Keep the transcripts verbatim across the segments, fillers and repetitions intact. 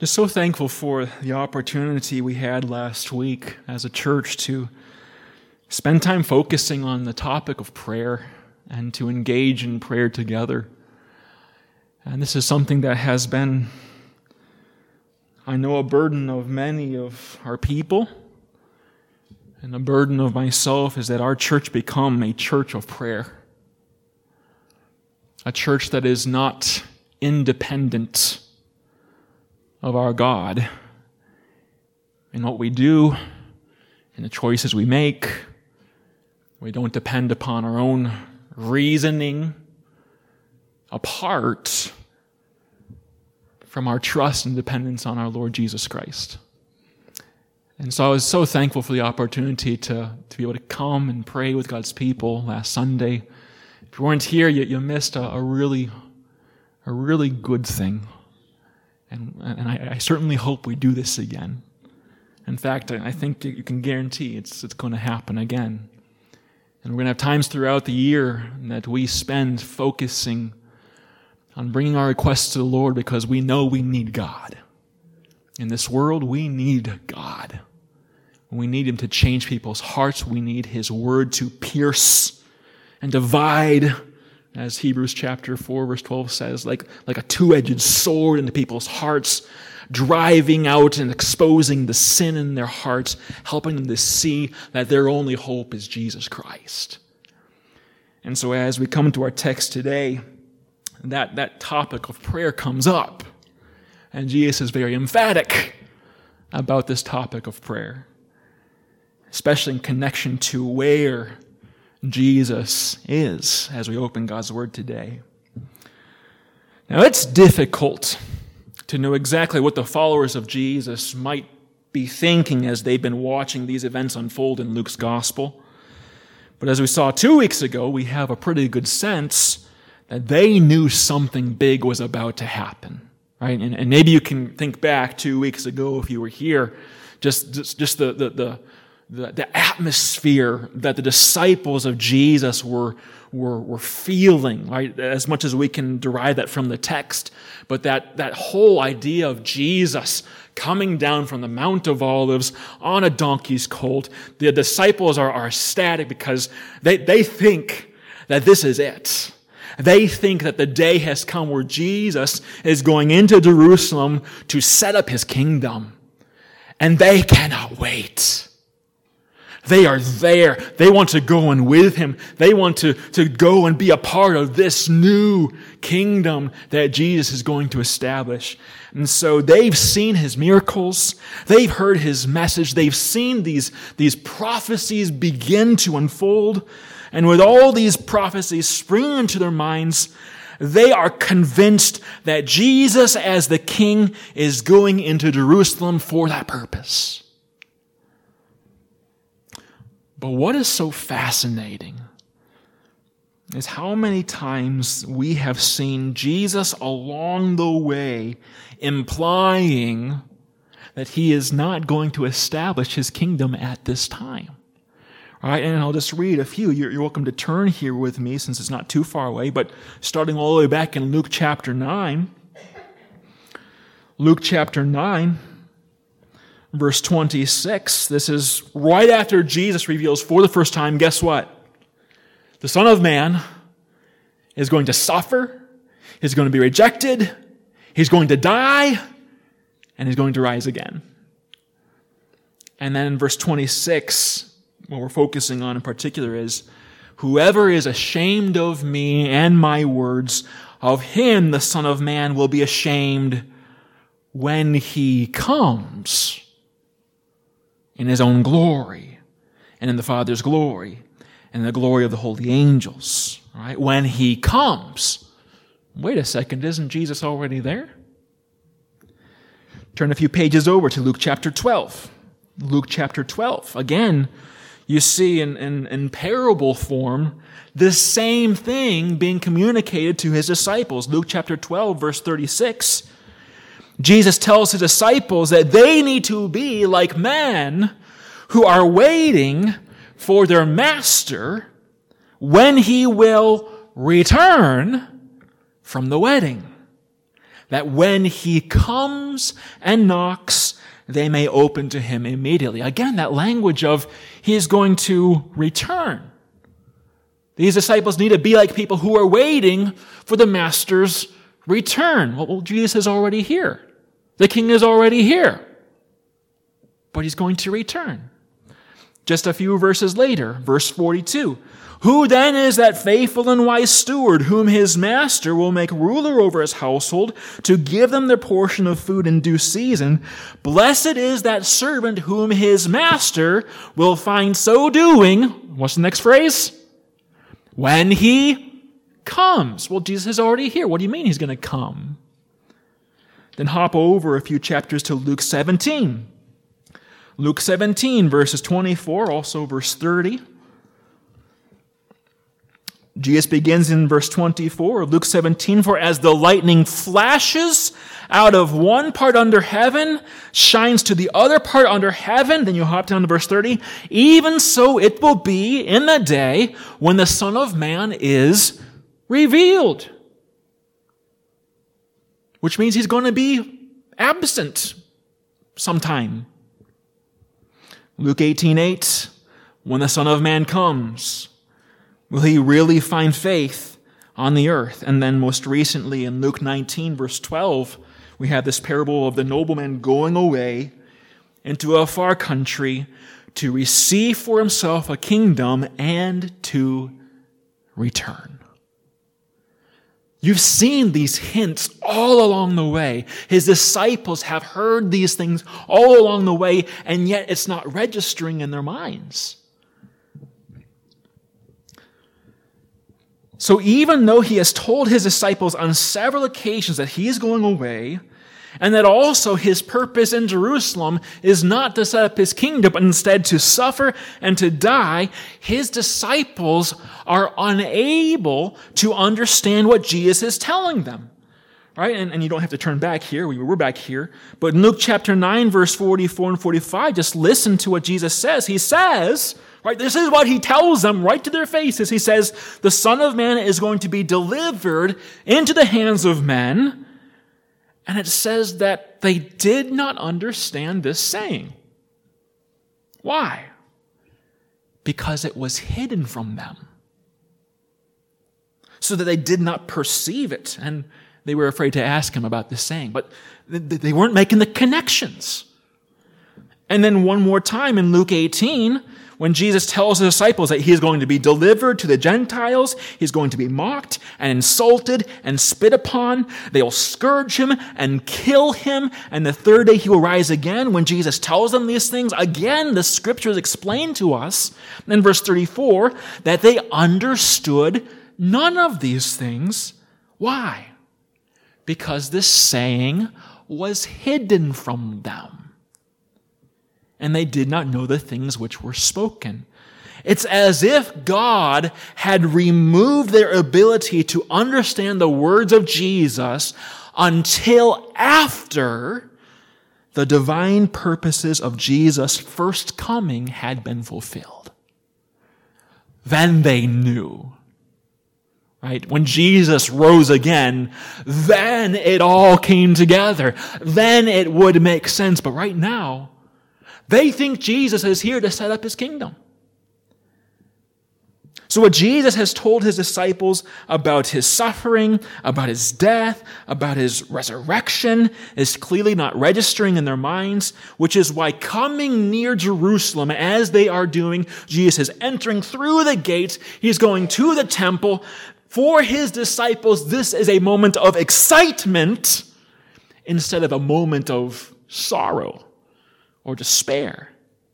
Just so thankful for the opportunity we had last week as a church to spend time focusing on the topic of prayer and to engage in prayer together. And this is something that has been, I know, a burden of many of our people, and a burden of myself is that our church become a church of prayer. A church that is not independent of our God in what we do, in the choices we make. We don't depend upon our own reasoning apart from our trust and dependence on our Lord Jesus Christ. And so I was so thankful for the opportunity to, to be able to come and pray with God's people last Sunday. If you weren't here, you, you missed a, a really, a really good thing. And, and I, I certainly hope we do this again. In fact, I, I think you can guarantee it's, it's going to happen again. And we're going to have times throughout the year that we spend focusing on bringing our requests to the Lord because we know we need God. In this world, we need God. We need Him to change people's hearts. We need His Word to pierce and divide, as Hebrews chapter four, verse twelve says, like, like a two-edged sword into people's hearts, driving out and exposing the sin in their hearts, helping them to see that their only hope is Jesus Christ. And so as we come to our text today, that, that topic of prayer comes up. And Jesus is very emphatic about this topic of prayer, especially in connection to where Jesus is as we open God's Word today. Now, it's difficult to know exactly what the followers of Jesus might be thinking as they've been watching these events unfold in Luke's Gospel. But as we saw two weeks ago, we have a pretty good sense that they knew something big was about to happen. Right? And, and maybe you can think back two weeks ago if you were here, just, just, just the, the, the, the, the atmosphere that the disciples of Jesus were, were, were feeling, right? As much as we can derive that from the text. But that, that whole idea of Jesus coming down from the Mount of Olives on a donkey's colt, the disciples are, are ecstatic because they, they think that this is it. They think that the day has come where Jesus is going into Jerusalem to set up His kingdom. And they cannot wait. They are there. They want to go in with Him. They want to, to go and be a part of this new kingdom that Jesus is going to establish. And so they've seen His miracles. They've heard His message. They've seen these, these prophecies begin to unfold. And with all these prophecies springing into their minds, they are convinced that Jesus as the King is going into Jerusalem for that purpose. But what is so fascinating is how many times we have seen Jesus along the way implying that He is not going to establish His kingdom at this time. All right, and I'll just read a few. You're, you're welcome to turn here with me since it's not too far away, but starting all the way back in Luke chapter nine. Luke chapter nine, verse twenty-six. This is right after Jesus reveals for the first time, guess what? The Son of Man is going to suffer, He's going to be rejected, He's going to die, and He's going to rise again. And then in verse twenty-six, what we're focusing on in particular is, whoever is ashamed of me and my words, of him the Son of Man will be ashamed when He comes in His own glory and in the Father's glory and the glory of the holy angels. All right? When He comes. Wait a second, isn't Jesus already there? Turn a few pages over to Luke chapter twelve. Luke chapter twelve. Again, you see in, in, in parable form the same thing being communicated to His disciples. Luke chapter twelve, verse thirty-six. Jesus tells His disciples that they need to be like men who are waiting for their master when He will return from the wedding. that when he comes and knocks, they may open to him immediately. Again, that language of he is going to return. These disciples need to be like people who are waiting for the master's return. Well, Jesus is already here. The king is already here. But he's going to return. Just a few verses later, verse forty-two. Who then is that faithful and wise steward whom his master will make ruler over his household to give them their portion of food in due season? Blessed is that servant whom his master will find so doing. What's the next phrase? When he comes. Well, Jesus is already here. What do you mean he's going to come? Then hop over a few chapters to Luke seventeen. Luke seventeen, verses twenty-four, also verse thirty. Jesus begins in verse twenty-four of Luke seventeen, for as the lightning flashes out of one part under heaven, shines to the other part under heaven, then you hop down to verse thirty, even so it will be in the day when the Son of Man is revealed. Which means he's going to be absent sometime. Luke eighteen eight, when the Son of Man comes, will he really find faith on the earth? And then most recently in Luke nineteen, verse twelve, we have this parable of the nobleman going away into a far country to receive for himself a kingdom and to return. You've seen these hints all along the way. His disciples have heard these things all along the way, and yet it's not registering in their minds. So even though he has told his disciples on several occasions that he is going away, and that also his purpose in Jerusalem is not to set up his kingdom, but instead to suffer and to die, his disciples are unable to understand what Jesus is telling them. Right? And, and you don't have to turn back here. We were back here. But in Luke chapter nine, verse forty-four and forty-five, just listen to what Jesus says. He says, right, this is what he tells them right to their faces. He says, the Son of Man is going to be delivered into the hands of men. And it says that they did not understand this saying. Why? Because it was hidden from them. So that they did not perceive it. And they were afraid to ask him about this saying. But they weren't making the connections. And then one more time in Luke eighteen, when Jesus tells the disciples that he is going to be delivered to the Gentiles, he's going to be mocked and insulted and spit upon. They'll scourge him and kill him, and the third day he will rise again. When Jesus tells them these things, again, the scriptures explain to us in verse thirty-four that they understood none of these things. Why? Because this saying was hidden from them. And they did not know the things which were spoken. It's as if God had removed their ability to understand the words of Jesus until after the divine purposes of Jesus' first coming had been fulfilled. Then they knew. Right? When Jesus rose again, then it all came together. Then it would make sense. But right now, they think Jesus is here to set up his kingdom. So what Jesus has told his disciples about his suffering, about his death, about his resurrection is clearly not registering in their minds, which is why coming near Jerusalem as they are doing, Jesus is entering through the gates, he's going to the temple. For his disciples, this is a moment of excitement instead of a moment of sorrow or despair.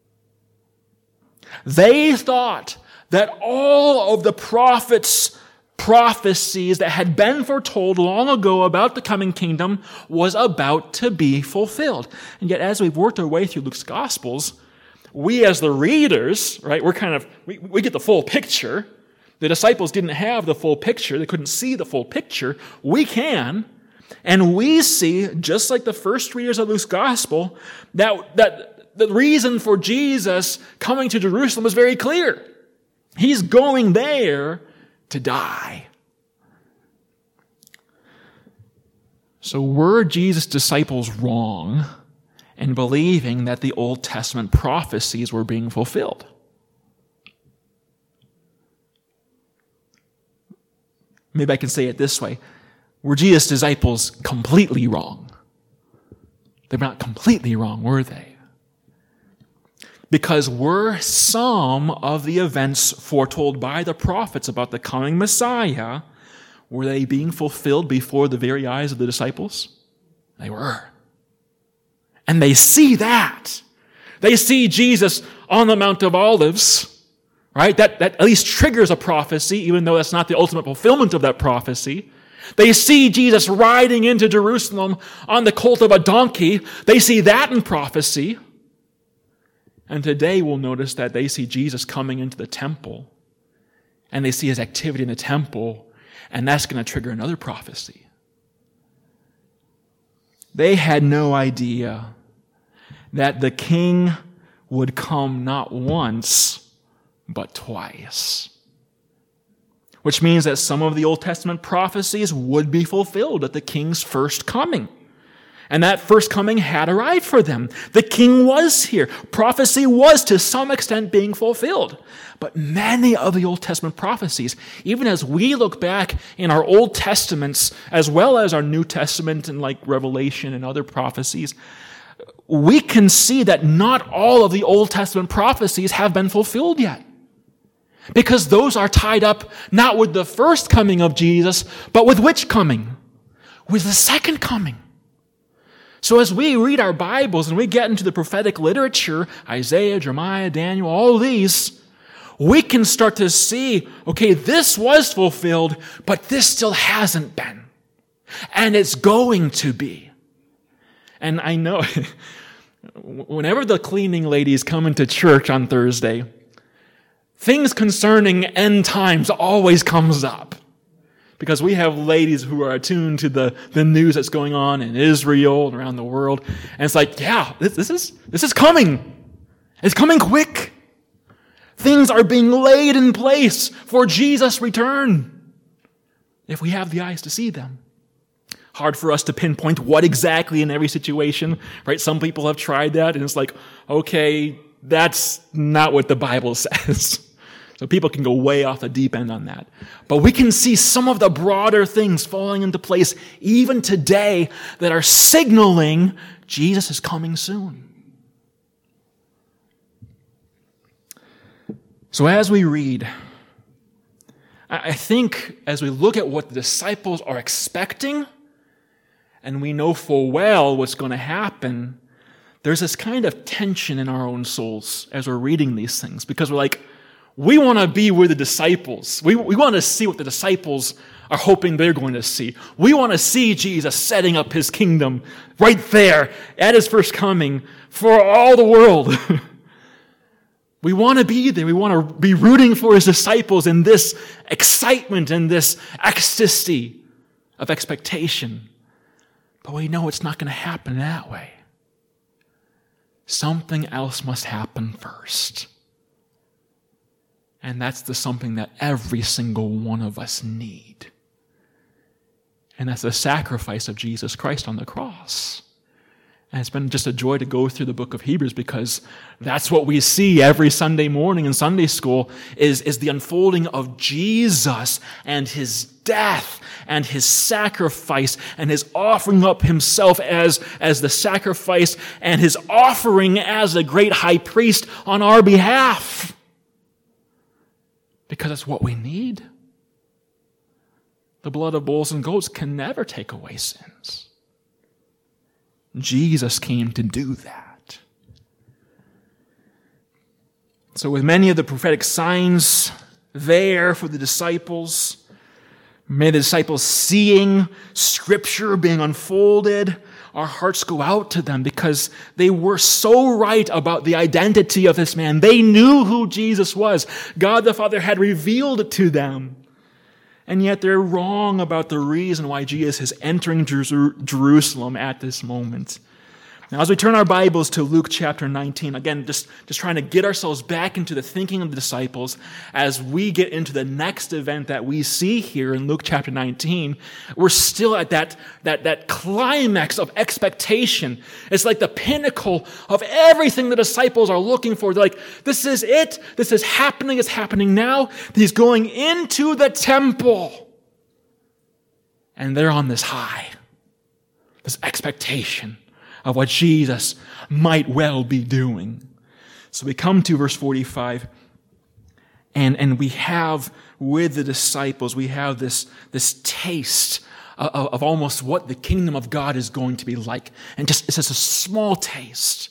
They thought that all of the prophets' prophecies that had been foretold long ago about the coming kingdom was about to be fulfilled. And yet, as we've worked our way through Luke's Gospels, we as the readers, right, we're kind of, we, we get the full picture. The disciples didn't have the full picture. They couldn't see the full picture. We can. And we see, just like the first readers of Luke's Gospel, that, that the reason for Jesus coming to Jerusalem is very clear. He's going there to die. So were Jesus' disciples wrong in believing that the Old Testament prophecies were being fulfilled? Maybe I can say it this way. Were Jesus' disciples completely wrong? They were not completely wrong, were they? Because were some of the events foretold by the prophets about the coming Messiah, were they being fulfilled before the very eyes of the disciples? They were. And they see that. They see Jesus on the Mount of Olives, right? That, that at least triggers a prophecy, even though that's not the ultimate fulfillment of that prophecy. They see Jesus riding into Jerusalem on the colt of a donkey. They see that in prophecy. And today we'll notice that they see Jesus coming into the temple, and they see his activity in the temple, and that's going to trigger another prophecy. They had no idea that the king would come not once, but twice. Which means that some of the Old Testament prophecies would be fulfilled at the king's first coming. And that first coming had arrived for them. The king was here. Prophecy was to some extent being fulfilled. But many of the Old Testament prophecies, even as we look back in our Old Testaments, as well as our New Testament and like Revelation and other prophecies, we can see that not all of the Old Testament prophecies have been fulfilled yet. Because those are tied up not with the first coming of Jesus, but with which coming? With the second coming. So as we read our Bibles and we get into the prophetic literature, Isaiah, Jeremiah, Daniel, all these, we can start to see, okay, this was fulfilled, but this still hasn't been. And it's going to be. And I know, whenever the cleaning ladies come into church on Thursday, things concerning end times always comes up. Because we have ladies who are attuned to the, the news that's going on in Israel and around the world. And it's like, yeah, this, this is this is coming. It's coming quick. Things are being laid in place for Jesus' return, if we have the eyes to see them. Hard for us to pinpoint what exactly in every situation, right? Some people have tried that, and it's like, okay, that's not what the Bible says. So people can go way off the deep end on that. But we can see some of the broader things falling into place even today that are signaling Jesus is coming soon. So as we read, I think as we look at what the disciples are expecting, and we know full well what's going to happen, there's this kind of tension in our own souls as we're reading these things, because we're like, we want to be with the disciples. We, we want to see what the disciples are hoping they're going to see. We want to see Jesus setting up his kingdom right there at his first coming for all the world. We want to be there. We want to be rooting for his disciples in this excitement and this ecstasy of expectation. But we know it's not going to happen that way. Something else must happen first. And that's the something that every single one of us need. And that's the sacrifice of Jesus Christ on the cross. And it's been just a joy to go through the book of Hebrews, because that's what we see every Sunday morning in Sunday school is, is the unfolding of Jesus and his death and his sacrifice and his offering up himself as, as the sacrifice and his offering as the great high priest on our behalf. Because it's what we need. The blood of bulls and goats can never take away sins. Jesus came to do that. So with many of the prophetic signs there for the disciples, many of the disciples seeing Scripture being unfolded, our hearts go out to them because they were so right about the identity of this man. They knew who Jesus was. God the Father had revealed it to them. And yet they're wrong about the reason why Jesus is entering Jerusalem at this moment. Now, as we turn our Bibles to Luke chapter nineteen, again, just, just trying to get ourselves back into the thinking of the disciples as we get into the next event that we see here in Luke chapter nineteen, we're still at that, that, that climax of expectation. It's like the pinnacle of everything the disciples are looking for. They're like, this is it. This is happening. It's happening now. He's going into the temple. And they're on this high, this expectation of what Jesus might well be doing. So we come to verse forty-five, and, and we have with the disciples, we have this, this taste of, of almost what the kingdom of God is going to be like. And just it's just a small taste.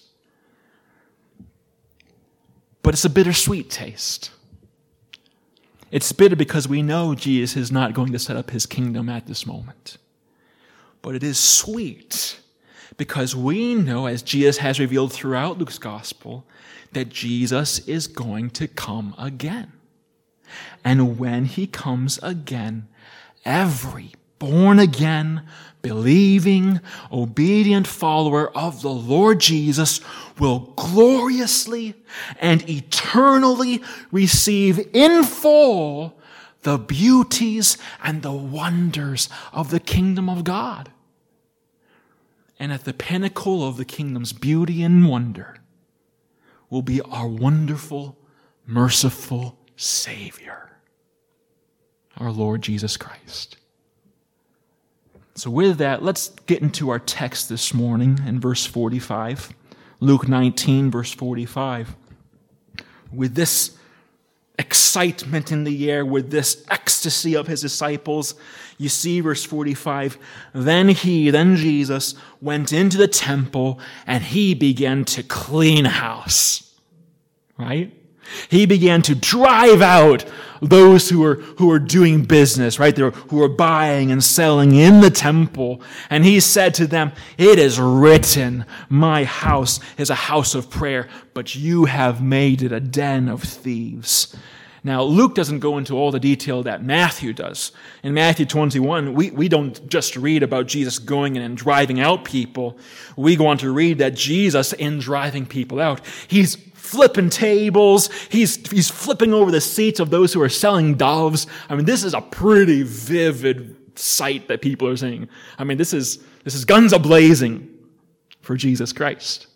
But it's a bittersweet taste. It's bitter because we know Jesus is not going to set up his kingdom at this moment. But it is sweet because we know, as Jesus has revealed throughout Luke's gospel, that Jesus is going to come again. And when he comes again, every born-again, believing, obedient follower of the Lord Jesus will gloriously and eternally receive in full the beauties and the wonders of the kingdom of God. And at the pinnacle of the kingdom's beauty and wonder will be our wonderful, merciful Savior, our Lord Jesus Christ. So with that, let's get into our text this morning in verse forty-five. Luke nineteen, verse forty-five. With this excitement in the air, with this ecstasy of his disciples, you see verse forty-five, then he, then Jesus, went into the temple and he began to clean house. Right? He began to drive out those who were, who were doing business, right? They were, who were buying and selling in the temple. And he said to them, it is written, my house is a house of prayer, but you have made it a den of thieves. Now, Luke doesn't go into all the detail that Matthew does. In Matthew twenty-one, we, we don't just read about Jesus going in and driving out people. We go on to read that Jesus, in driving people out, he's flipping tables. He's, he's flipping over the seats of those who are selling doves. I mean, this is a pretty vivid sight that people are seeing. I mean, this is, this is guns a-blazing for Jesus Christ.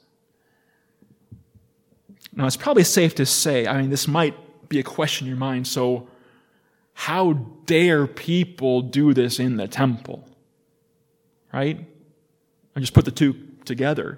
Now, it's probably safe to say, I mean, this might be a question in your mind. So, how dare people do this in the temple? Right? I just put the two together.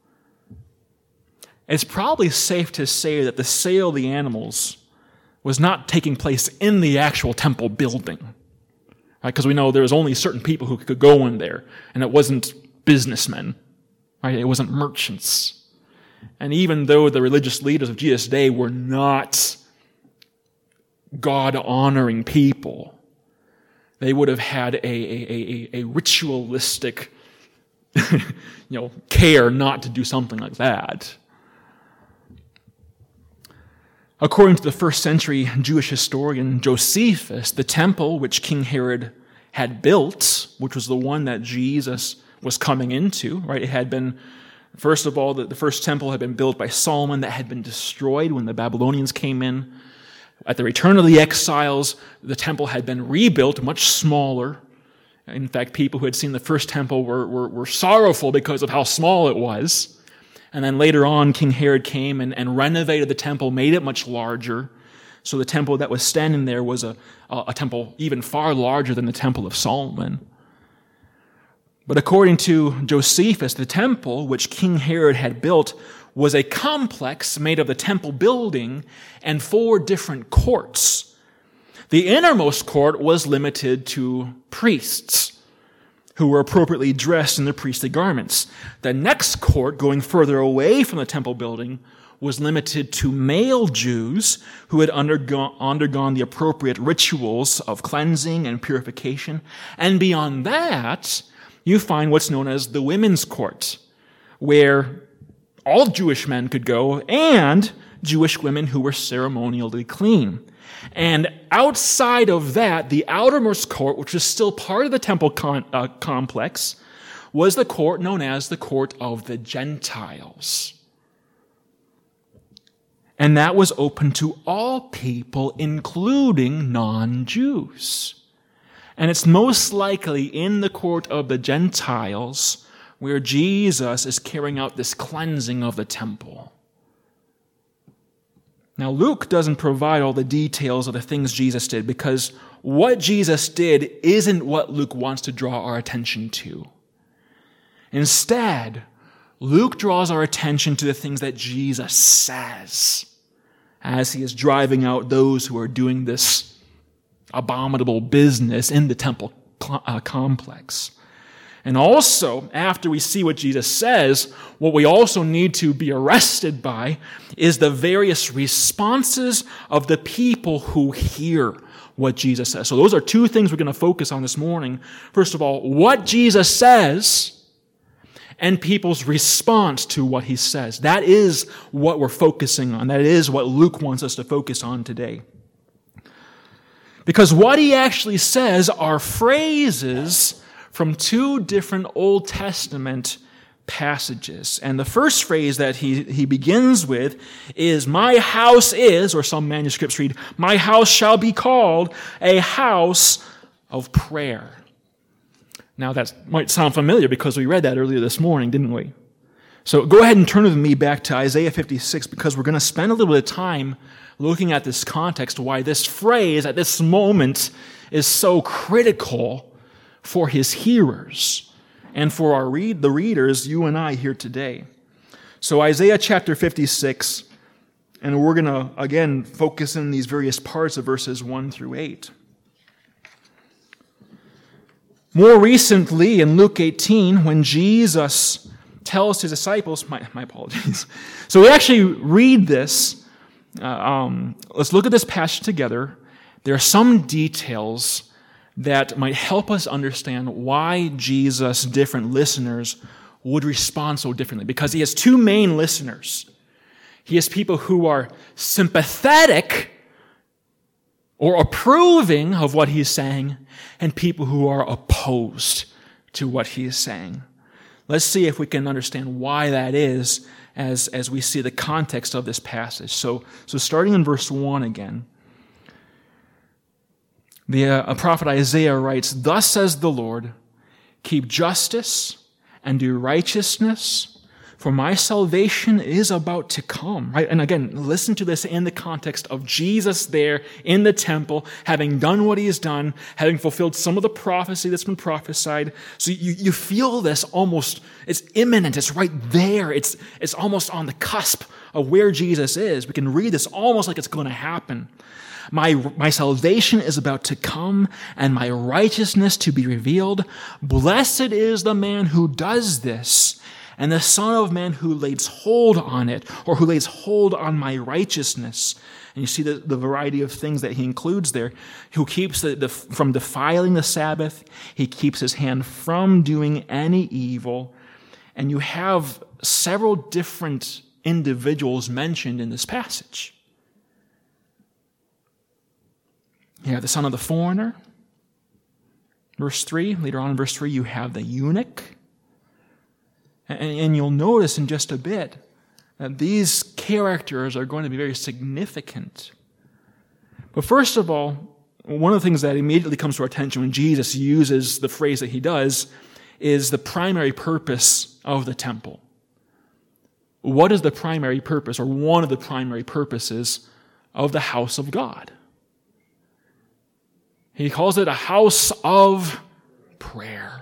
It's probably safe to say that the sale of the animals was not taking place in the actual temple building. Right? Because we know there was only certain people who could go in there, and it wasn't businessmen. Right? It wasn't merchants. And even though the religious leaders of Jesus' day were not God-honoring people, they would have had a, a, a, a ritualistic you know, care not to do something like that. According to the first century Jewish historian Josephus, the temple which King Herod had built, which was the one that Jesus was coming into, right? It had been, first of all, the, the first temple had been built by Solomon that had been destroyed when the Babylonians came in. At the return of the exiles, the temple had been rebuilt, much smaller. In fact, people who had seen the first temple were, were, were sorrowful because of how small it was. And then later on, King Herod came and, and renovated the temple, made it much larger. So the temple that was standing there was a, a, a temple even far larger than the Temple of Solomon. But according to Josephus, the temple which King Herod had built was a complex made of the temple building and four different courts. The innermost court was limited to priests who were appropriately dressed in their priestly garments. The next court, going further away from the temple building, was limited to male Jews who had undergone, undergone the appropriate rituals of cleansing and purification. And beyond that, you find what's known as the women's court, where all Jewish men could go and Jewish women who were ceremonially clean. And outside of that, the outermost court, which was still part of the temple con- uh, complex, was the court known as the court of the Gentiles. And that was open to all people, including non-Jews. And it's most likely in the court of the Gentiles where Jesus is carrying out this cleansing of the temple. Now, Luke doesn't provide all the details of the things Jesus did, because what Jesus did isn't what Luke wants to draw our attention to. Instead, Luke draws our attention to the things that Jesus says as he is driving out those who are doing this abominable business in the temple uh, complex. And also, after we see what Jesus says, what we also need to be arrested by is the various responses of the people who hear what Jesus says. So those are two things we're going to focus on this morning. First of all, what Jesus says, and people's response to what he says. That is what we're focusing on. That is what Luke wants us to focus on today. Because what he actually says are phrases from two different Old Testament passages. And the first phrase that he, he begins with is, my house is, or some manuscripts read, my house shall be called a house of prayer. Now that might sound familiar because we read that earlier this morning, didn't we? So go ahead and turn with me back to Isaiah fifty-six, because we're going to spend a little bit of time looking at this context, why this phrase at this moment is so critical for his hearers and for our read the readers, you and I here today. So Isaiah chapter fifty-six, and we're going to again focus in these various parts of verses one through eight. More recently, in Luke eighteen, when Jesus tells his disciples, my, my apologies. So we actually read this. Uh, um, let's look at this passage together. There are some details that might help us understand why Jesus' different listeners would respond so differently. Because he has two main listeners. He has people who are sympathetic or approving of what he's saying, and people who are opposed to what he is saying. Let's see if we can understand why that is as, as we see the context of this passage. So, so starting in verse one again, the uh, prophet Isaiah writes, thus says the Lord, keep justice and do righteousness, for my salvation is about to come. Right? And again, listen to this in the context of Jesus there in the temple, having done what he has done, having fulfilled some of the prophecy that's been prophesied. So you, you feel this almost, it's imminent, it's right there. It's, it's almost on the cusp of where Jesus is. We can read this almost like it's going to happen. My, my salvation is about to come, and my righteousness to be revealed. Blessed is the man who does this, and the Son of Man who lays hold on it, or who lays hold on my righteousness. And you see the, the variety of things that he includes there. Who keeps the, the, from defiling the Sabbath. He keeps his hand from doing any evil. And you have several different individuals mentioned in this passage. You have the son of the foreigner. Verse three, later on in verse three, you have the eunuch. And you'll notice in just a bit that these characters are going to be very significant. But first of all, one of the things that immediately comes to our attention when Jesus uses the phrase that he does is the primary purpose of the temple. What is the primary purpose, or one of the primary purposes of the house of God? He calls it a house of prayer.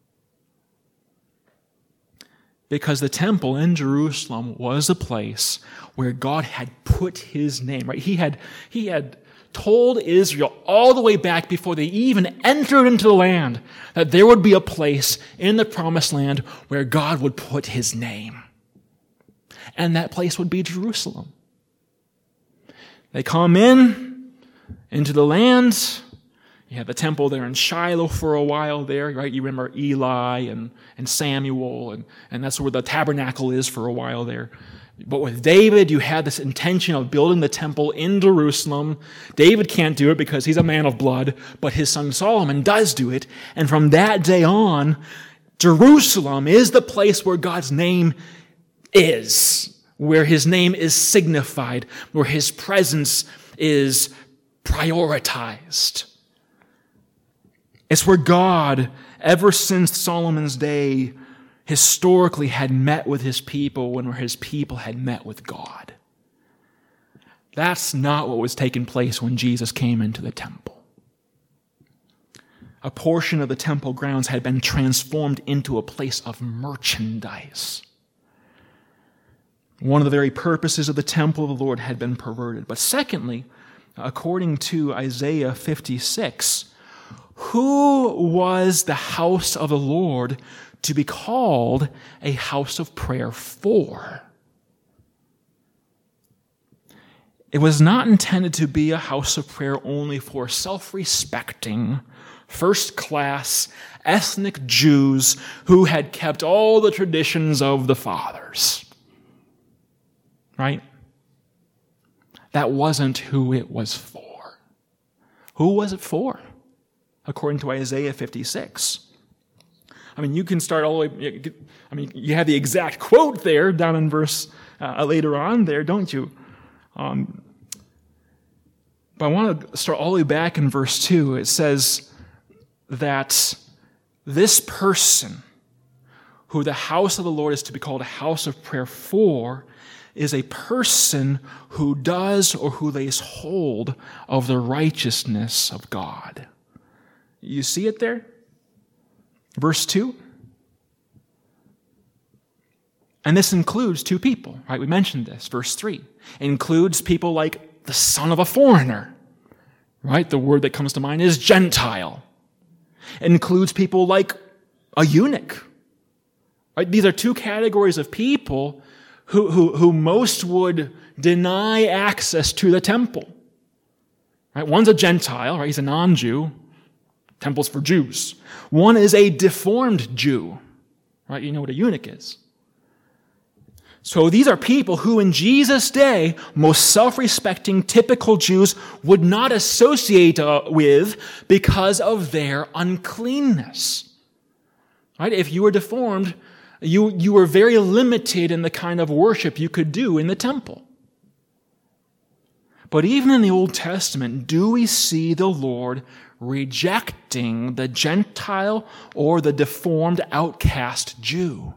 Because the temple in Jerusalem was a place where God had put his name, right? He had, he had told Israel all the way back before they even entered into the land that there would be a place in the promised land where God would put his name. And that place would be Jerusalem. They come in, into the land. You have the temple there in Shiloh for a while there, right? You remember Eli and, and Samuel, and, and that's where the tabernacle is for a while there. But with David, you had this intention of building the temple in Jerusalem. David can't do it because he's a man of blood, but his son Solomon does do it. And from that day on, Jerusalem is the place where God's name is, where his name is signified, where his presence is prioritized. It's where God, ever since Solomon's day, historically had met with his people when his people had met with God. That's not what was taking place when Jesus came into the temple. A portion of the temple grounds had been transformed into a place of merchandise. One of the very purposes of the temple of the Lord had been perverted. But secondly, according to Isaiah fifty-six, who was the house of the Lord to be called a house of prayer for? It was not intended to be a house of prayer only for self-respecting, first-class, ethnic Jews who had kept all the traditions of the fathers. Right? That wasn't who it was for. Who was it for? According to Isaiah fifty-six. I mean, you can start all the way, I mean, you have the exact quote there down in verse uh, later on there, don't you? Um, but I want to start all the way back in verse two. It says that this person, who the house of the Lord is to be called a house of prayer for, is a person who does or who lays hold of the righteousness of God. You see it there? Verse two. And this includes two people, right? We mentioned this. Verse three. It includes people like the son of a foreigner, right? The word that comes to mind is Gentile. It includes people like a eunuch, right? These are two categories of people who, who, who most would deny access to the temple, right? One's a Gentile, right? He's a non-Jew. Temple's for Jews. One is a deformed Jew, right? You know what a eunuch is. So these are people who in Jesus' day, most self-respecting, typical Jews would not associate uh, with because of their uncleanness. Right? If you were deformed, you, you were very limited in the kind of worship you could do in the temple. But even in the Old Testament, do we see the Lord rejecting the Gentile or the deformed outcast Jew?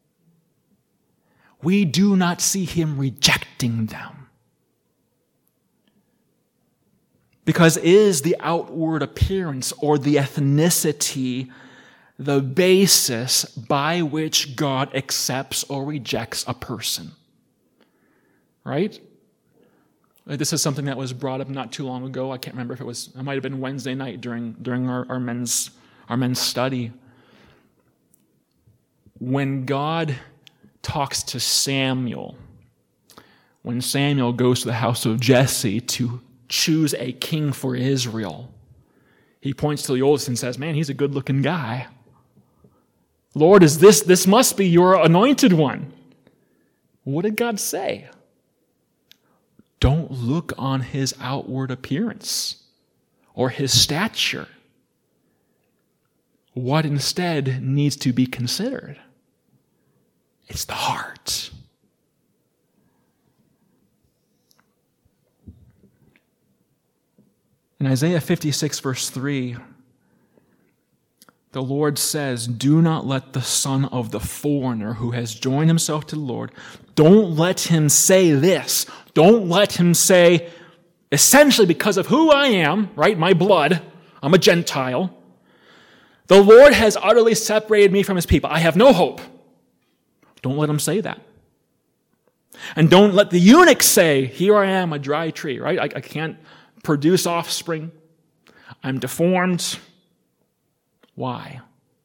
We do not see him rejecting them. Because is the outward appearance or the ethnicity the basis by which God accepts or rejects a person? Right? This is something that was brought up not too long ago. I can't remember if it was, it might have been Wednesday night during, during our, our men's, our men's study. When God talks to Samuel, when Samuel goes to the house of Jesse to choose a king for Israel, he points to the oldest and says, man, he's a good-looking guy. Lord, is this, this must be your anointed one. What did God say? Don't look on his outward appearance or his stature. What instead needs to be considered? It's the heart. In Isaiah fifty-six, verse three, the Lord says, do not let the son of the foreigner who has joined himself to the Lord, don't let him say this. Don't let him say, essentially because of who I am, right, my blood, I'm a Gentile, the Lord has utterly separated me from his people. I have no hope. Don't let him say that. And don't let the eunuch say, here I am, a dry tree, right? I, I can't produce offspring. I'm deformed. Why?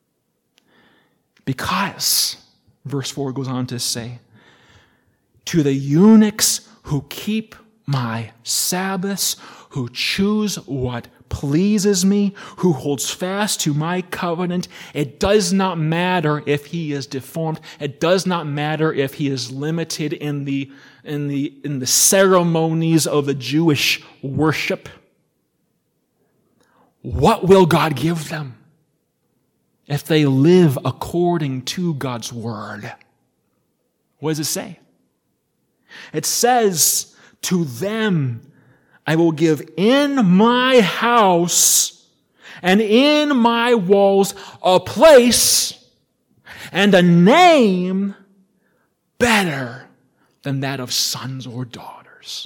Because, verse four goes on to say, to the eunuchs who keep my Sabbaths, who choose what pleases me, who holds fast to my covenant. It does not matter if he is deformed. It does not matter if he is limited in the, in the, in the ceremonies of the Jewish worship. What will God give them? if they live according to God's word. What does it say? It says, to them I will give in my house and in my walls a place and a name better than that of sons or daughters.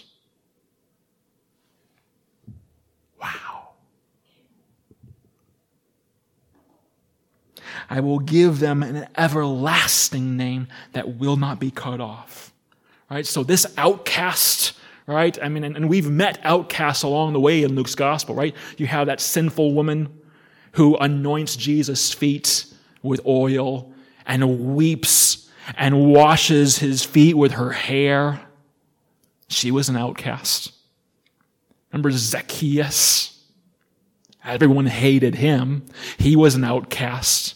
Wow. I will give them an everlasting name that will not be cut off. Right? So this outcast, right? I mean, and, and we've met outcasts along the way in Luke's gospel, right? You have that sinful woman who anoints Jesus' feet with oil and weeps and washes his feet with her hair. She was an outcast. Remember Zacchaeus? Everyone hated him. He was an outcast.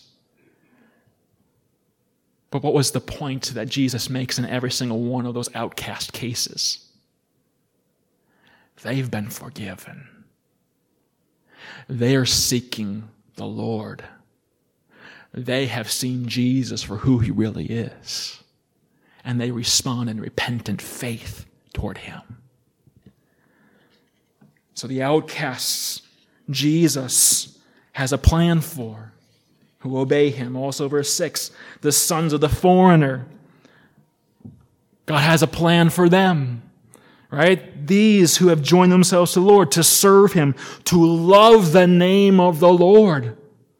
But what was the point that Jesus makes in every single one of those outcast cases? They've been forgiven. They are seeking the Lord. They have seen Jesus for who he really is. And they respond in repentant faith toward him. So the outcasts, Jesus has a plan for, who obey him. Also verse six, the sons of the foreigner. God has a plan for them, right? These who have joined themselves to the Lord, to serve him, to love the name of the Lord,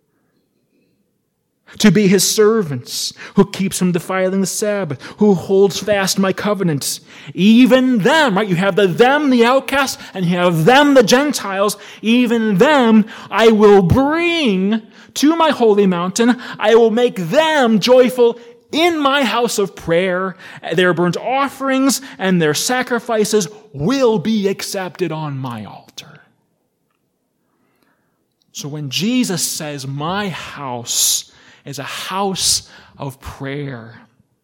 to be his servants, who keeps from defiling the Sabbath, who holds fast my covenant. Even them, right? You have the them, the outcasts, and you have them, the Gentiles. Even them I will bring to my holy mountain. I will make them joyful in my house of prayer. Their burnt offerings and their sacrifices will be accepted on my altar. So when Jesus says, my house is a house of prayer,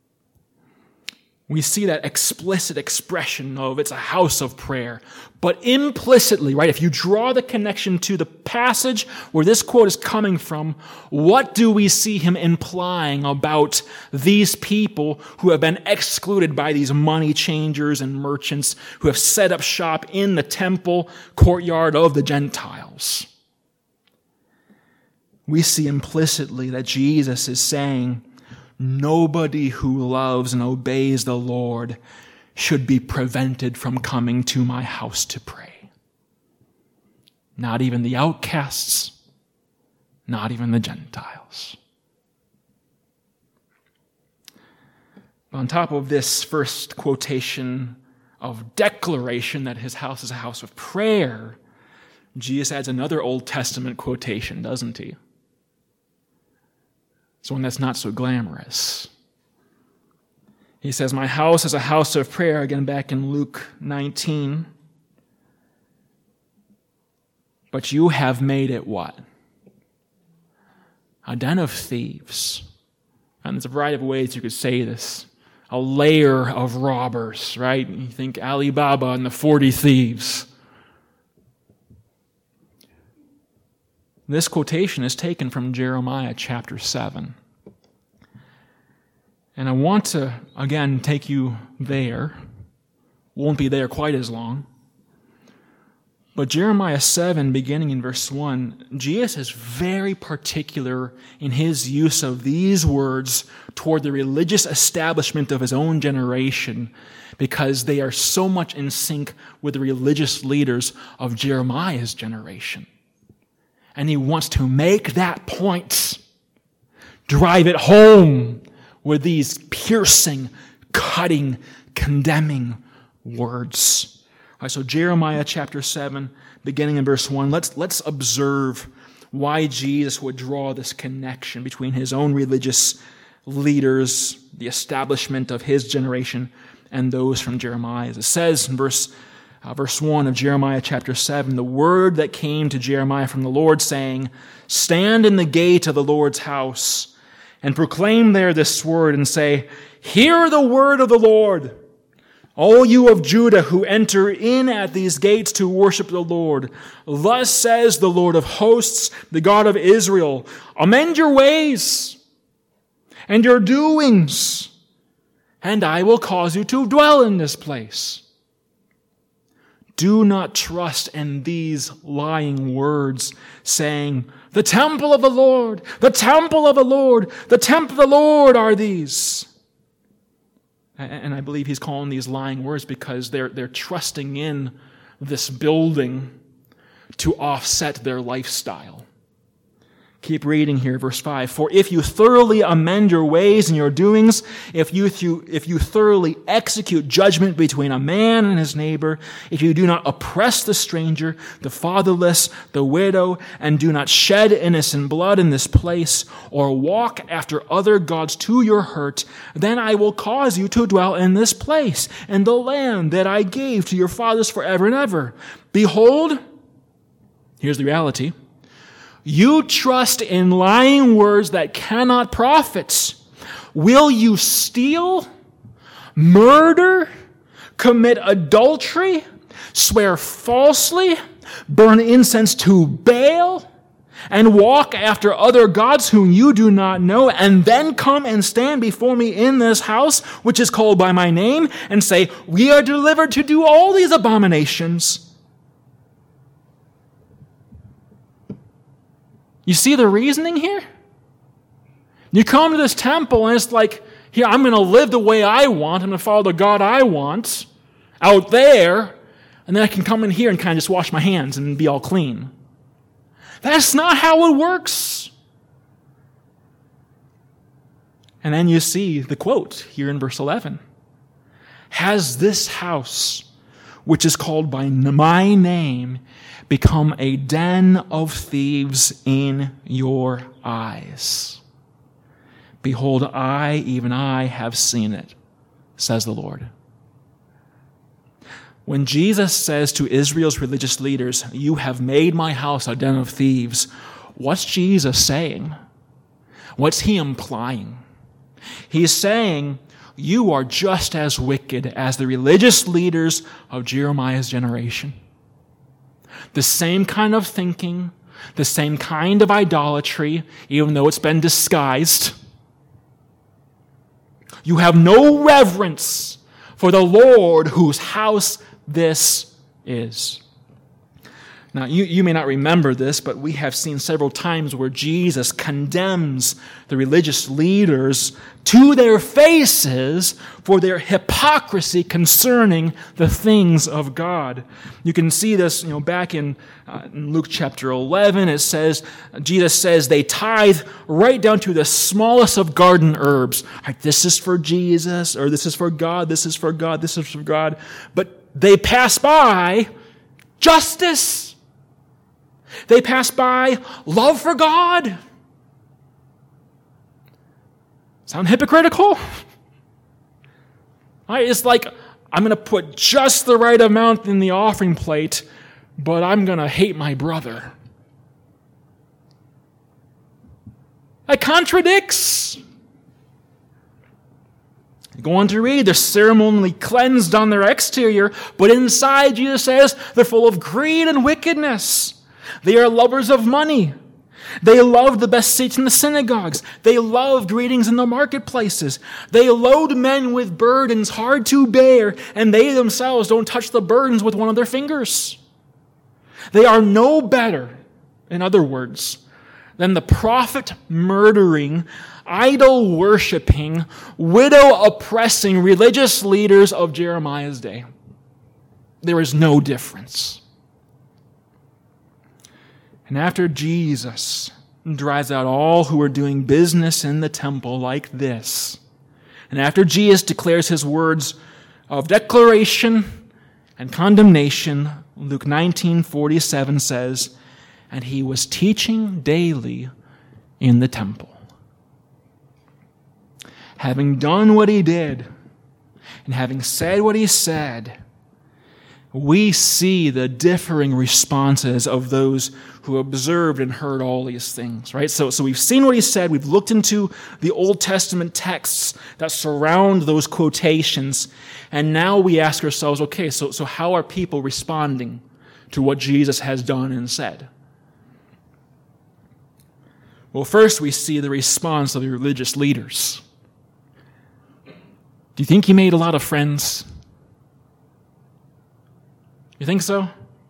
we see that explicit expression of it's a house of prayer. But implicitly, right, if you draw the connection to the passage where this quote is coming from, what do we see him implying about these people who have been excluded by these money changers and merchants who have set up shop in the temple courtyard of the Gentiles? We see implicitly that Jesus is saying, nobody who loves and obeys the Lord should be prevented from coming to my house to pray. Not even the outcasts, not even the Gentiles. On top of this first quotation of declaration that his house is a house of prayer, Jesus adds another Old Testament quotation, doesn't he? It's one that's not so glamorous. He says, my house is a house of prayer, again back in Luke nineteen. But you have made it what? A den of thieves. And there's a variety of ways you could say this. A lair of robbers, right? You think Alibaba and the forty thieves. This quotation is taken from Jeremiah chapter seven. And I want to, again, take you there. Won't be there quite as long. But Jeremiah seven, beginning in verse one, Jesus is very particular in his use of these words toward the religious establishment of his own generation, because they are so much in sync with the religious leaders of Jeremiah's generation. And he wants to make that point, drive it home with these piercing, cutting, condemning words. All right, so Jeremiah chapter seven, beginning in verse one, let's, let's observe why Jesus would draw this connection between his own religious leaders, the establishment of his generation, and those from Jeremiah. As it says in verse Uh, verse one of Jeremiah chapter seven, the word that came to Jeremiah from the Lord saying, stand in the gate of the Lord's house and proclaim there this word and say, hear the word of the Lord. All you of Judah who enter in at these gates to worship the Lord, thus says the Lord of hosts, the God of Israel, amend your ways and your doings, and I will cause you to dwell in this place. Do not trust in these lying words, saying, the temple of the Lord, the temple of the Lord, the temple of the Lord are these. And I believe he's calling these lying words because they're, they're trusting in this building to offset their lifestyle. Keep reading here, verse five. For if you thoroughly amend your ways and your doings, if you, if you thoroughly execute judgment between a man and his neighbor, if you do not oppress the stranger, the fatherless, the widow, and do not shed innocent blood in this place, or walk after other gods to your hurt, then I will cause you to dwell in this place, in the land that I gave to your fathers forever and ever. Behold, here's the reality. You trust in lying words that cannot profit. Will you steal, murder, commit adultery, swear falsely, burn incense to Baal, and walk after other gods whom you do not know, and then come and stand before me in this house, which is called by my name, and say, we are delivered to do all these abominations? You see the reasoning here? You come to this temple and it's like, here, I'm going to live the way I want. I'm going to follow the God I want out there. And then I can come in here and kind of just wash my hands and be all clean. That's not how it works. And then you see the quote here in verse eleven. Has this house, which is called by my name, become a den of thieves in your eyes? Behold, I, even I, have seen it, says the Lord. When Jesus says to Israel's religious leaders, you have made my house a den of thieves, what's Jesus saying? What's he implying? He's saying, you are just as wicked as the religious leaders of Jeremiah's generation. The same kind of thinking, the same kind of idolatry, even though it's been disguised. You have no reverence for the Lord whose house this is. Now, you, you may not remember this, but we have seen several times where Jesus condemns the religious leaders to their faces for their hypocrisy concerning the things of God. You can see this, you know, back in, uh, in Luke chapter eleven. It says, Jesus says they tithe right down to the smallest of garden herbs. Like, this is for Jesus, or this is for God, this is for God, this is for God. But they pass by justice. They pass by love for God. Sound hypocritical? Right, it's like, I'm going to put just the right amount in the offering plate, but I'm going to hate my brother. That contradicts. Go on to read, they're ceremonially cleansed on their exterior, but inside, Jesus says, they're full of greed and wickedness. They are lovers of money. They love the best seats in the synagogues. They love greetings in the marketplaces. They load men with burdens hard to bear, and they themselves don't touch the burdens with one of their fingers. They are no better, in other words, than the prophet-murdering, idol-worshipping, widow-oppressing religious leaders of Jeremiah's day. There is no difference. And after Jesus drives out all who are doing business in the temple like this, and after Jesus declares his words of declaration and condemnation, Luke nineteen forty-seven says, and he was teaching daily in the temple. Having done what he did, and having said what he said, we see the differing responses of those who observed and heard all these things, right? So, so we've seen what he said. We've looked into the Old Testament texts that surround those quotations. And now we ask ourselves, okay, so, so how are people responding to what Jesus has done and said? Well, first we see the response of the religious leaders. Do you think he made a lot of friends? You think so?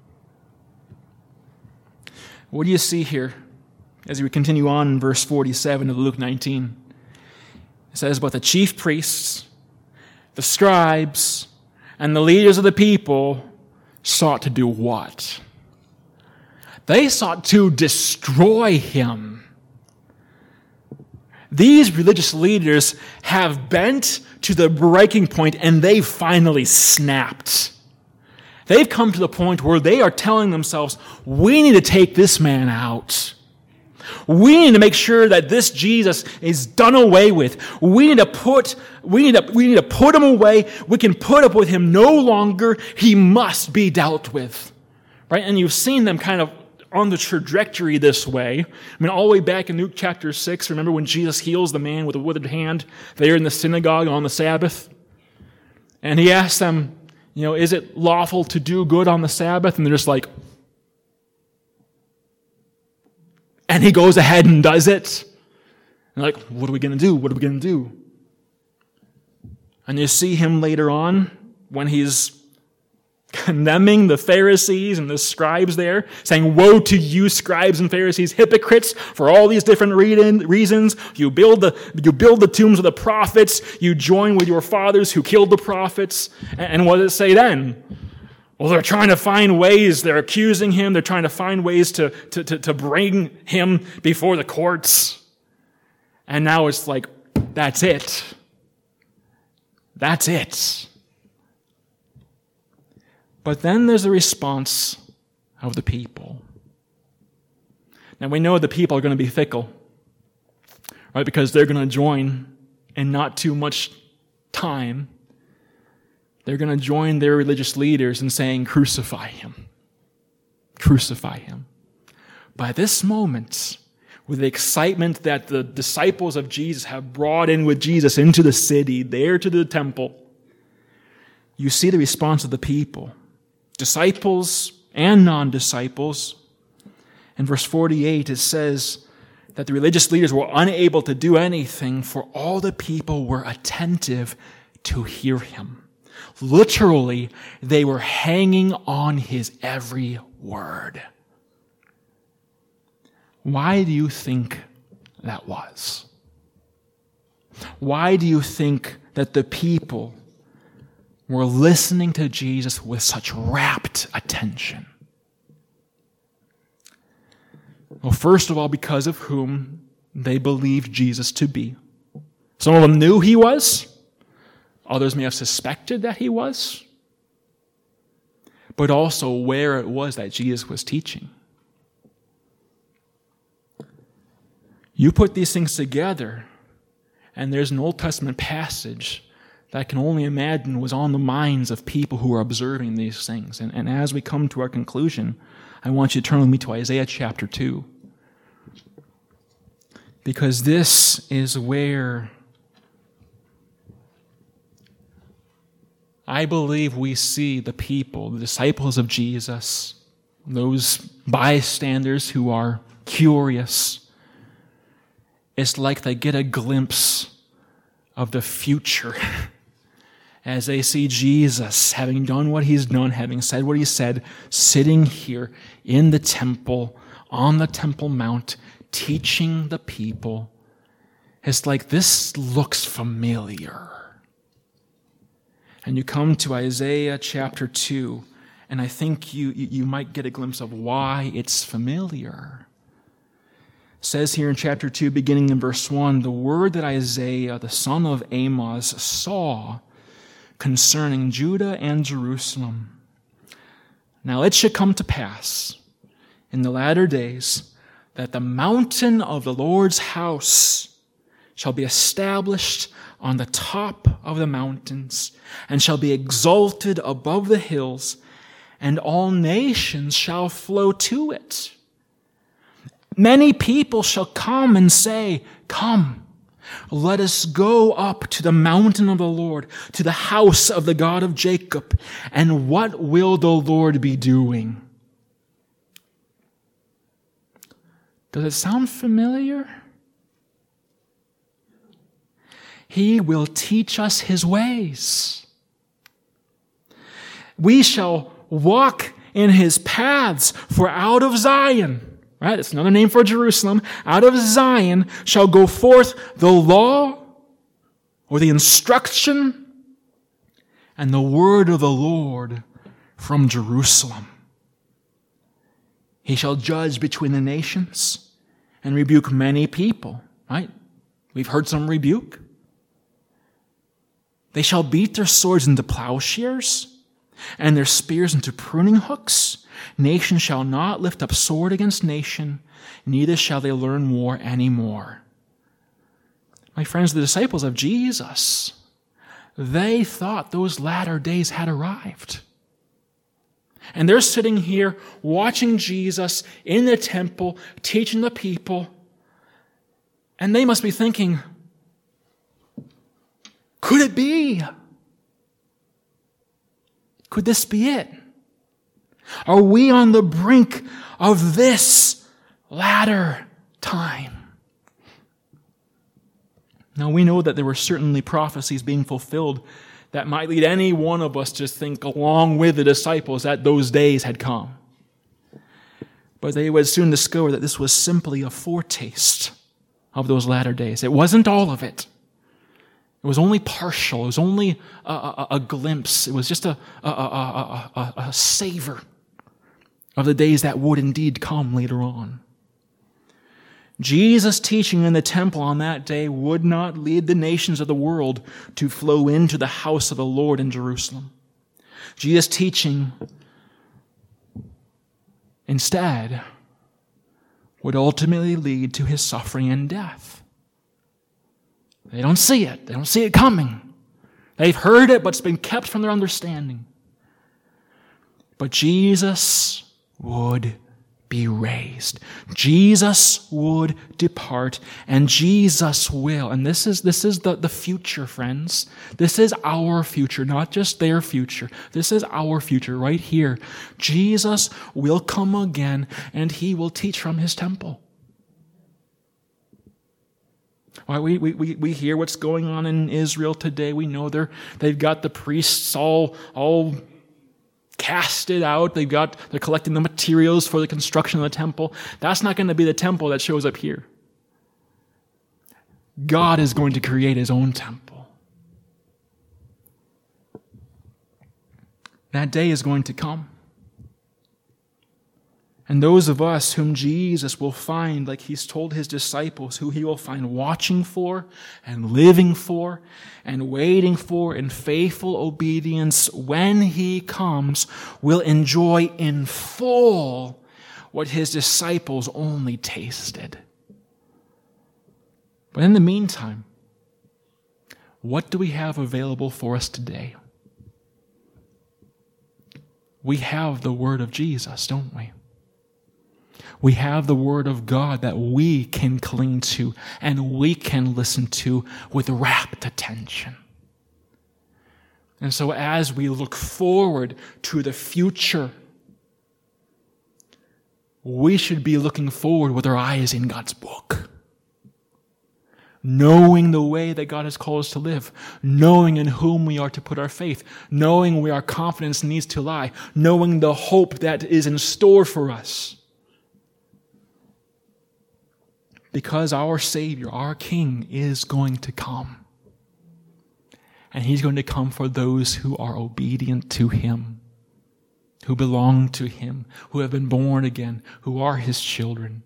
What do you see here as we continue on in verse forty-seven of Luke nineteen? It says, "But the chief priests, the scribes, and the leaders of the people sought to do what? They sought to destroy him." These religious leaders have bent to the breaking point, and they finally snapped. They've come to the point where they are telling themselves, we need to take this man out. We need to make sure that this Jesus is done away with. We need to put, we need to, we need to put him away. We can put up with him no longer. He must be dealt with. Right? And you've seen them kind of on the trajectory this way. I mean, all the way back in Luke chapter six, remember when Jesus heals the man with a withered hand there in the synagogue on the Sabbath? And he asks them, you know, is it lawful to do good on the Sabbath? And they're just like, and he goes ahead and does it. And they're like, what are we going to do? What are we going to do? And you see him later on when he's condemning the Pharisees and the scribes there, saying, woe to you, scribes and Pharisees, hypocrites, for all these different reasons. You build the, you build the tombs of the prophets. You join with your fathers who killed the prophets. And what does it say then? Well, they're trying to find ways. They're accusing him. They're trying to find ways to, to, to, to bring him before the courts. And now it's like, that's it. That's it. But then there's the response of the people. Now we know the people are going to be fickle, right? Because they're going to join in not too much time. They're going to join their religious leaders in saying, crucify him. Crucify him. By this moment, with the excitement that the disciples of Jesus have brought in with Jesus into the city, there to the temple, you see the response of the people. Disciples and non-disciples. In verse forty-eight, it says that the religious leaders were unable to do anything, for all the people were attentive to hear him. Literally, they were hanging on his every word. Why do you think that was? Why do you think that the people were listening to Jesus with such rapt attention? Well, first of all, because of whom they believed Jesus to be. Some of them knew he was. Others may have suspected that he was. But also where it was that Jesus was teaching. You put these things together, and there's an Old Testament passage that I can only imagine was on the minds of people who are observing these things. And, and as we come to our conclusion, I want you to turn with me to Isaiah chapter two. Because this is where I believe we see the people, the disciples of Jesus, those bystanders who are curious. It's like they get a glimpse of the future as they see Jesus having done what he's done, having said what he said, sitting here in the temple, on the Temple Mount, teaching the people. It's like, this looks familiar. And you come to Isaiah chapter two, and I think you, you might get a glimpse of why it's familiar. It says here in chapter two, beginning in verse one, the word that Isaiah, the son of Amos, saw concerning Judah and Jerusalem. Now it should come to pass in the latter days that the mountain of the Lord's house shall be established on the top of the mountains, and shall be exalted above the hills, and all nations shall flow to it. Many people shall come and say, Come, let us go up to the mountain of the Lord, to the house of the God of Jacob. And what will the Lord be doing? Does it sound familiar? He will teach us his ways. We shall walk in his paths, for out of Zion, right? That's another name for Jerusalem. Out of Zion shall go forth the law, or the instruction, and the word of the Lord from Jerusalem. He shall judge between the nations and rebuke many people, right? We've heard some rebuke. They shall beat their swords into plowshares and their spears into pruning hooks. Nation shall not lift up sword against nation, neither shall they learn war anymore. My friends, the disciples of Jesus, they thought those latter days had arrived. And they're sitting here watching Jesus in the temple, teaching the people, and they must be thinking, could it be? Could this be it? Are we on the brink of this latter time? Now we know that there were certainly prophecies being fulfilled that might lead any one of us to think along with the disciples that those days had come. But they would soon discover that this was simply a foretaste of those latter days. It wasn't all of it. It was only partial. It was only a, a, a glimpse. It was just a, a, a, a, a savor of the days that would indeed come later on. Jesus' teaching in the temple on that day would not lead the nations of the world to flow into the house of the Lord in Jerusalem. Jesus' teaching instead would ultimately lead to his suffering and death. They don't see it. They don't see it coming. They've heard it, but it's been kept from their understanding. But Jesus would be raised. Jesus would depart, and Jesus will. And this is this is the, the future, friends. This is our future, not just their future. This is our future right here. Jesus will come again, and he will teach from his temple. Well, we, we, we hear what's going on in Israel today. We know they're, they've got the priests all, all casted out. They've got, they're collecting the materials for the construction of the temple. That's not going to be the temple that shows up here. God is going to create his own temple. That day is going to come. And those of us whom Jesus will find, like he's told his disciples, who he will find watching for and living for and waiting for in faithful obedience when he comes, will enjoy in full what his disciples only tasted. But in the meantime, what do we have available for us today? We have the word of Jesus, don't we? We have the word of God that we can cling to and we can listen to with rapt attention. And so as we look forward to the future, we should be looking forward with our eyes in God's book. Knowing the way that God has called us to live, knowing in whom we are to put our faith, knowing where our confidence needs to lie, knowing the hope that is in store for us. Because our Savior, our King, is going to come. And he's going to come for those who are obedient to him, who belong to him, who have been born again, who are his children.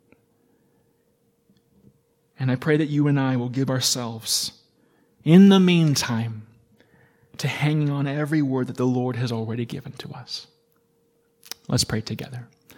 And I pray that you and I will give ourselves, in the meantime, to hanging on every word that the Lord has already given to us. Let's pray together.